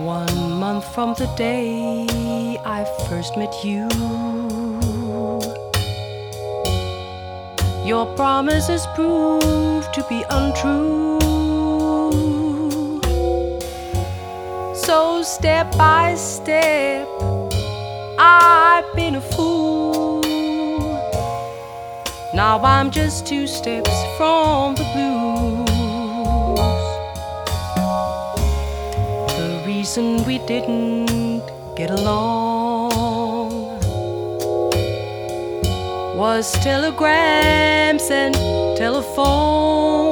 1 month from the day I first met you, your promises proved to be untrue. So step by step I've been a fool. Now I'm just 2 steps from the blues. The reason we didn't get along was telegrams and telephones.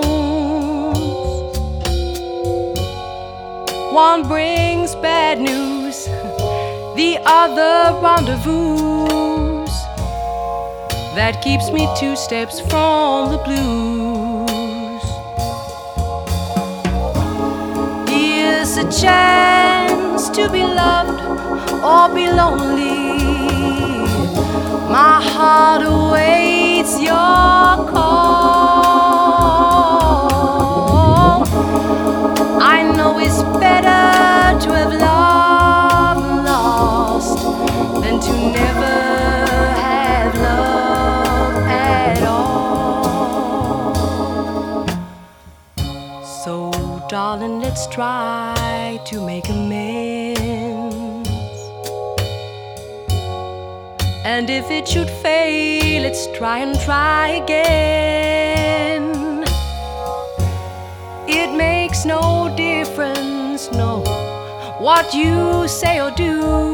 One brings bad news, the other rendezvous. That keeps me 2 steps from the blues. Here's a chance to be loved or be lonely. My heart awaits your call. I know it's better to have love lost than to never have love at all. So darling, let's try to make amends. And if it should fail, let's try again. It makes no difference, no, what you say or do,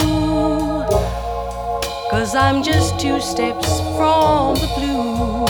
'cause I'm just 2 steps from the blues.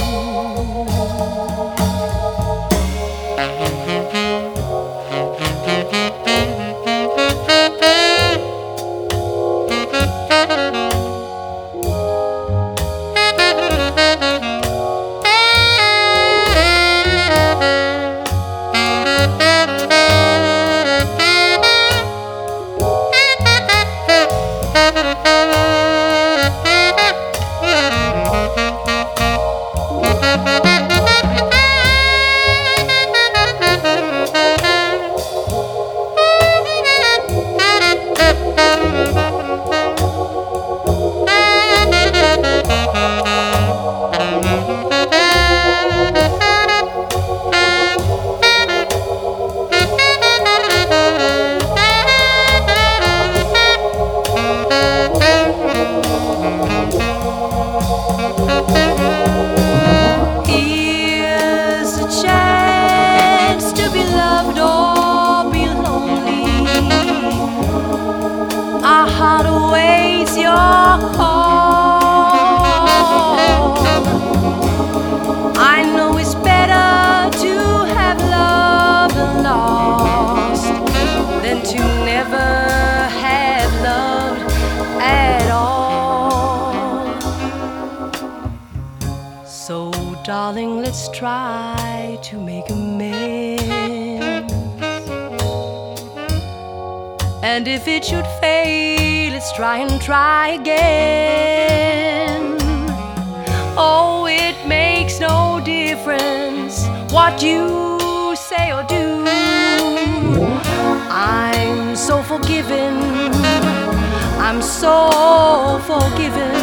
Here's a chance to be loved or be lonely. Our heart awaits your call. I know it's better to have love lost than to never have loved at all. So darling, let's try to make amends. And if it should fail, let's try again. Oh, it makes no difference what you say or do. I'm so forgiven, I'm so forgiven.